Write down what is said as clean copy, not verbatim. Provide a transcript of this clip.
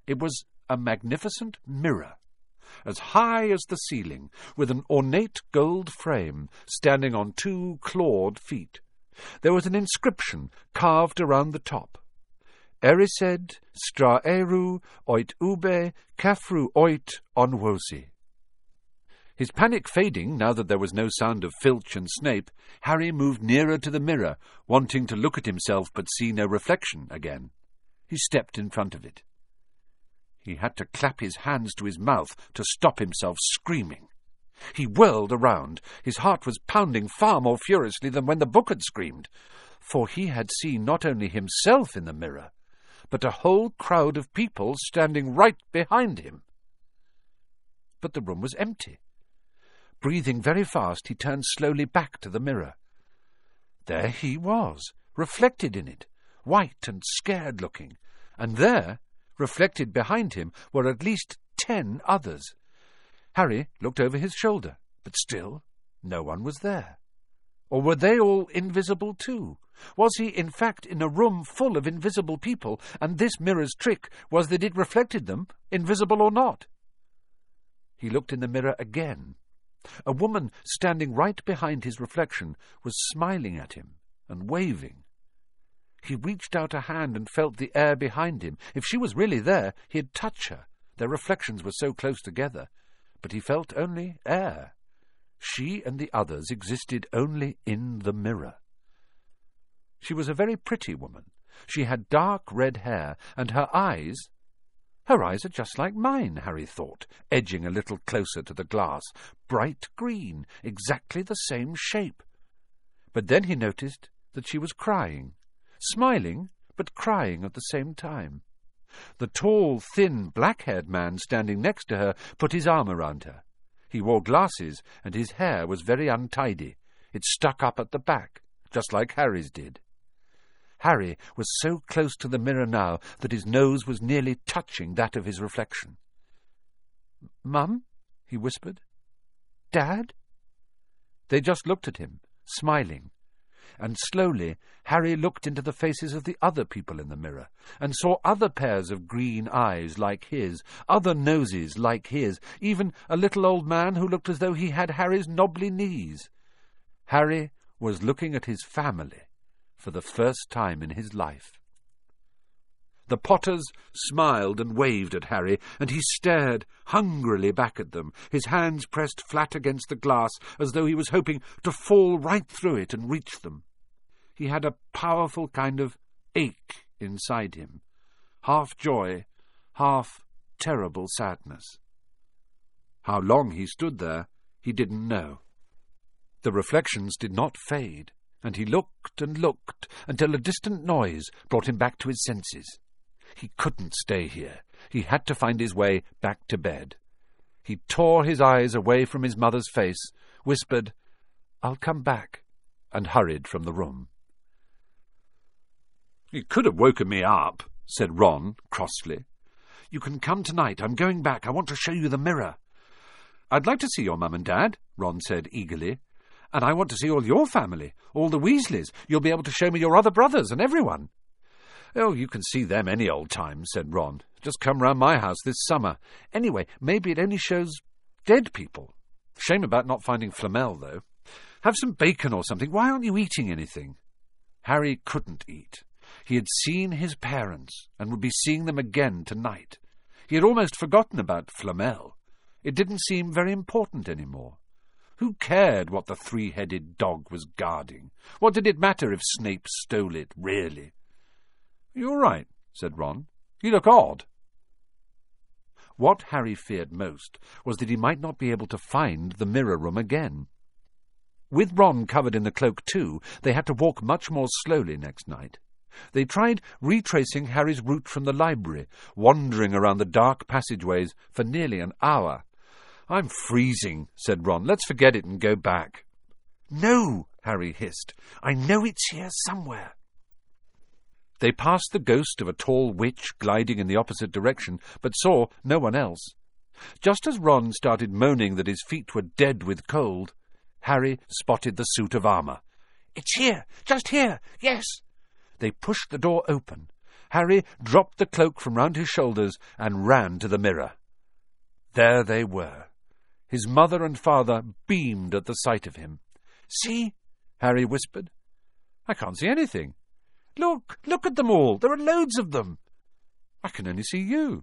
It was a magnificent mirror, as high as the ceiling, with an ornate gold frame standing on 2 clawed feet. There was an inscription carved around the top. Erised straeru oit ube kafru oit onwosi. His panic fading, now that there was no sound of Filch and Snape, Harry moved nearer to the mirror, wanting to look at himself but see no reflection again. He stepped in front of it. He had to clap his hands to his mouth to stop himself screaming. He whirled around. His heart was pounding far more furiously than when the book had screamed, for he had seen not only himself in the mirror, but a whole crowd of people standing right behind him. But the room was empty. Breathing very fast, he turned slowly back to the mirror. There he was, reflected in it, white and scared-looking, and there, reflected behind him, were at least 10 others. Harry looked over his shoulder, but still no one was there. Or were they all invisible too? Was he, in fact, in a room full of invisible people, and this mirror's trick was that it reflected them, invisible or not? He looked in the mirror again. A woman standing right behind his reflection was smiling at him and waving. He reached out a hand and felt the air behind him. If she was really there, he'd touch her. Their reflections were so close together. But he felt only air. She and the others existed only in the mirror. She was a very pretty woman. She had dark red hair, and her eyes are just like mine, Harry thought, edging a little closer to the glass. Bright green, exactly the same shape. But then he noticed that she was crying. Smiling, but crying at the same time. The tall, thin, black-haired man standing next to her put his arm around her. He wore glasses, and his hair was very untidy. It stuck up at the back, just like Harry's did. Harry was so close to the mirror now that his nose was nearly touching that of his reflection. "Mum?" he whispered. "Dad?" They just looked at him, smiling. And slowly Harry looked into the faces of the other people in the mirror, and saw other pairs of green eyes like his, other noses like his, even a little old man who looked as though he had Harry's knobbly knees. Harry was looking at his family for the first time in his life. The Potters smiled and waved at Harry, and he stared hungrily back at them, his hands pressed flat against the glass as though he was hoping to fall right through it and reach them. He had a powerful kind of ache inside him, half joy, half terrible sadness. How long he stood there, he didn't know. The reflections did not fade, and he looked and looked until a distant noise brought him back to his senses. He couldn't stay here. He had to find his way back to bed. He tore his eyes away from his mother's face, whispered, "I'll come back," and hurried from the room. "You could have woken me up," said Ron crossly. "You can come tonight. I'm going back. I want to show you the mirror." "I'd like to see your mum and dad," Ron said eagerly. "And I want to see all your family, all the Weasleys. You'll be able to show me your other brothers and everyone." "Oh, you can see them any old time," said Ron. "Just come round my house this summer. Anyway, maybe it only shows dead people. Shame about not finding Flamel, though. Have some bacon or something. Why aren't you eating anything?" Harry couldn't eat. He had seen his parents, and would be seeing them again tonight. He had almost forgotten about Flamel. It didn't seem very important any more. Who cared what the 3-headed dog was guarding? What did it matter if Snape stole it, really? "You're right," said Ron. "You look odd." What Harry feared most was that he might not be able to find the mirror room again. With Ron covered in the cloak too, they had to walk much more slowly next night. They tried retracing Harry's route from the library, wandering around the dark passageways for nearly an hour. "I'm freezing," said Ron. "Let's forget it and go back." "No," Harry hissed. "I know it's here somewhere." They passed the ghost of a tall witch gliding in the opposite direction, but saw no one else. Just as Ron started moaning that his feet were dead with cold, Harry spotted the suit of armour. "It's here! Just here! Yes!" They pushed the door open. Harry dropped the cloak from round his shoulders and ran to the mirror. There they were. His mother and father beamed at the sight of him. "See," Harry whispered. "I can't see anything." Look at them all. There are loads of them." "I can only see you."